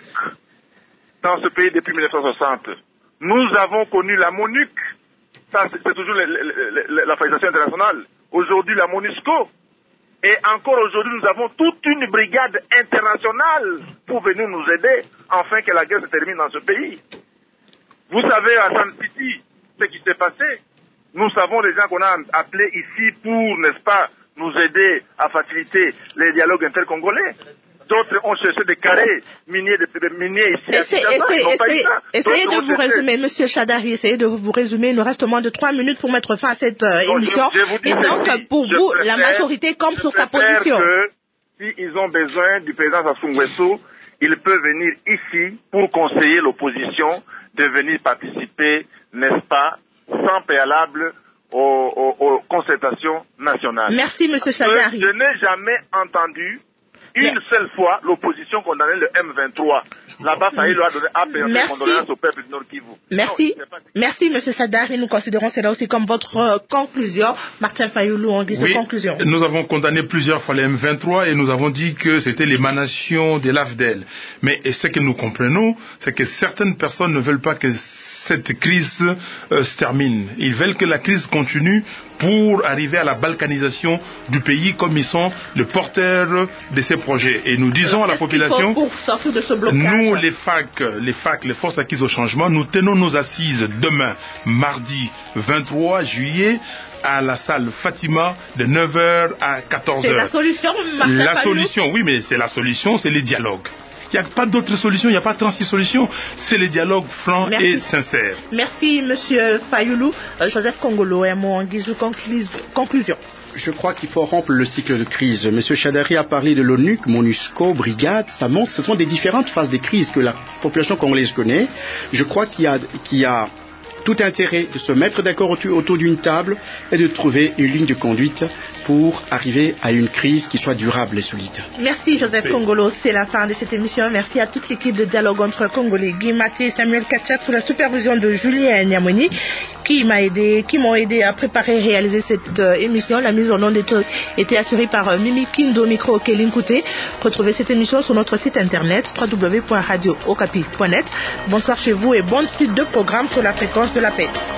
dans ce pays depuis mille neuf cent soixante. Nous avons connu la MONUC, ça c'est toujours le, le, le, la facilitation internationale, aujourd'hui la MONUSCO, et encore aujourd'hui nous avons toute une brigade internationale pour venir nous aider, afin que la guerre se termine dans ce pays. Vous savez à San City ce qui s'est passé, nous savons les gens qu'on a appelés ici pour, n'est-ce pas, nous aider à faciliter les dialogues intercongolais. D'autres ont cherché des carrés miniers, de, de miniers ici à Kinshasa. Essayez de vous résumer, Monsieur Chadari, essayez de vous résumer. Il nous reste moins de trois minutes pour mettre fin à cette euh, donc, émission. Je, je Et donc, pour vous, préfère, la majorité campe sur sa position. Que, s'ils ont besoin du président Sassou Nguesso, il peut venir ici pour conseiller l'opposition de venir participer, n'est-ce pas, sans préalable aux, aux, aux concertations nationales. Merci, Monsieur Chadari. Je, je n'ai jamais entendu une seule fois l'opposition condamnait le M vingt-trois. Là-bas, ça y lui a donné à payer ses condoléances au peuple du Nord Kivu. Merci. Non, Merci, Monsieur Chadari. Nous considérons cela aussi comme votre euh, conclusion. Martin Fayoulou, en guise oui, de conclusion. Nous avons condamné plusieurs fois le M vingt-trois et nous avons dit que c'était l'émanation de l'A F D L. Mais ce que nous comprenons, c'est que certaines personnes ne veulent pas que cette crise euh, se termine. Ils veulent que la crise continue pour arriver à la balkanisation du pays comme ils sont le porteur de ces projets. Et nous disons Alors, à la population, pour sortir de ce blocage, nous les F A C, les F A C, les forces acquises au changement, nous tenons nos assises demain, mardi vingt-trois juillet, à la salle Fatima de neuf heures à quatorze heures. C'est la solution, Martin La Fayou. solution, oui, mais c'est la solution, c'est les dialogues. Il n'y a pas d'autre solution, il n'y a pas de trente-six-solution. C'est les dialogues francs Merci. et sincères. Merci, Monsieur Fayoulou. Euh, Joseph Kongolo, un mot en guise de conclusion. je crois qu'il faut rompre le cycle de crise. Monsieur Chadari a parlé de l'ONU, MONUSCO, Brigade. Ça montre, ce sont des différentes phases de crise que la population congolaise connaît. Je crois qu'il y a, qu'il y a tout intérêt de se mettre d'accord autour, autour d'une table et de trouver une ligne de conduite pour arriver à une crise qui soit durable et solide. Merci Joseph Kongolo, c'est la fin de cette émission. Merci à toute l'équipe de Dialogue entre Congolais, Guy Maté et Samuel Katchak sous la supervision de Julien Niamoni qui m'a aidé, qui m'ont aidé à préparer et réaliser cette euh, émission. La mise en onde était assurée par euh, Mimi Kindo, micro Kéline Kouté. Retrouvez cette émission sur notre site internet w w w point radio okapi point net. Bonsoir chez vous et bonne suite de programmes sur la fréquence de la paix.